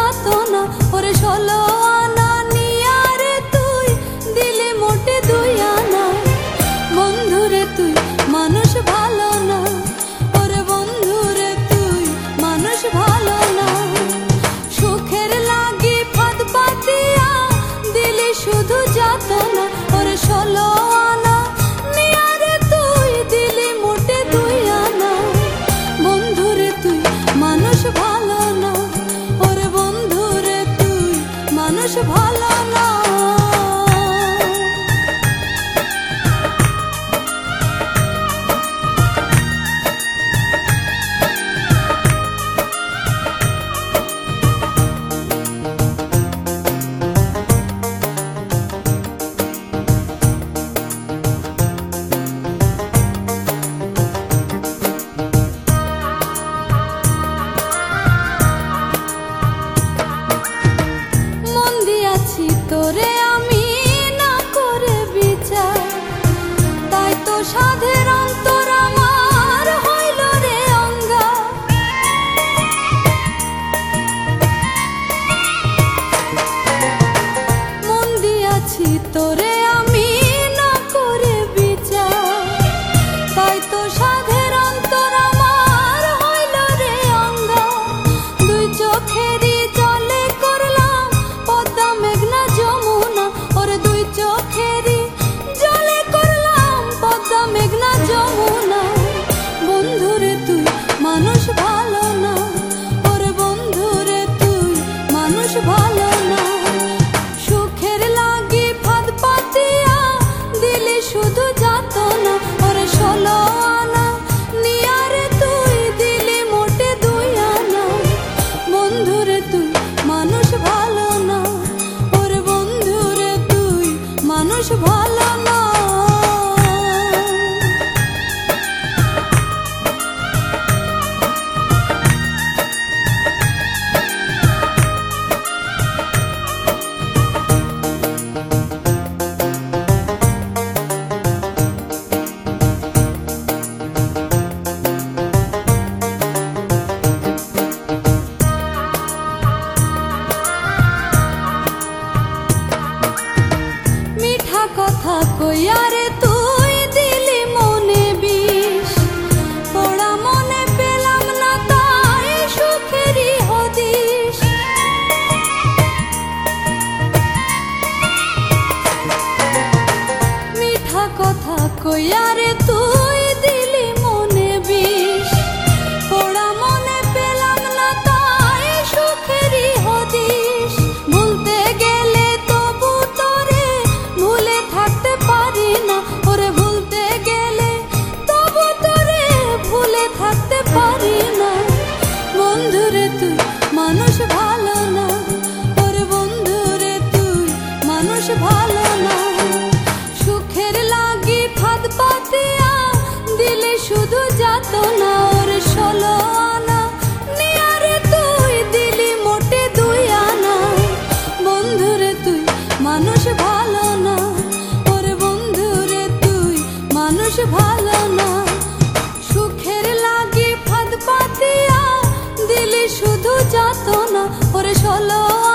যাতো না, ওরে 16 আনা নিয়া রে তুই দিলি মোটে 2 আনা। বন্ধুরে তুই মানুষ ভালো না, ওরে বন্ধুরে তুই মানুষ ভালো না। সুখের লাগি ফাঁদ পাতিয়া দিলি শুধু যাতো না, ওরে 16 আনা নিয়া রে তুই দিলি মোটে 2 আনা। বন্ধুরে তুই মানুষ ভালো না, ওরে বন্ধুরে তুই মানুষ ভালো না। তোরে আমি না করে বিচার, তাই তো সাধের অন্তর আমার হইল রে অঙ্গা। মন দিয়াছি তোরে আমি না করে বিচার, তাই তো সাধের অন্তর আমার হইল রে অঙ্গা। 2 চোখেরই জলে করলাম পদ্মা মেঘনা যমুনা, ওরে 2 চোখেরই জলে করলাম পদ্মা মেঘনা যমুনা। বন্ধুরে তুই মানুষ ভালো না, ওরে বন্ধুরে তুই মানুষ ভালো না। সুখের লাগি ফাঁদ পাতিয়া দিলি শুধু যাতো না, ওরে 16 আনা নিয়া রে তুই দিলি মোটে 2 আনা। বন্ধুরে তুই মানুষ ভালো না, ওরে বন্ধুরে তুই মানুষ ভালো না। মিঠা কথা কইয়া রে তুই দিলি মনে বিষ, পোড়া মনে পেলাম না তাই সুখেরই হদিস। মিঠা কথা কইয়া রে তুই দিলি মনে বিষ, পোড়া মনে পেলাম না তাই সুখেরই হদিস। ভুলতে গেলে তবু তোরে ভুলে থাকতে পারি না, ওরে ভুলতে গেলে তবু তোরে ভুলে থাকতে পারি না। বন্ধুরে তুই মানুষ ভালো না, ওরে বন্ধুরে তুই মানুষ ভালো না। সুখের লাগি ফাঁদ পাতিয়া দিলে শুধু যাতো না, ওরে 16 আনা নিয়া রে তুই দিলি মোটে 2 আনা। বন্ধুরে তুই মানুষ ভালো না, ওরে বন্ধুরে তুই মানুষ ভালো না। সুখের লাগি ফাঁদ পাতিয়া দিলি শুধু যাতো না, ওরে 16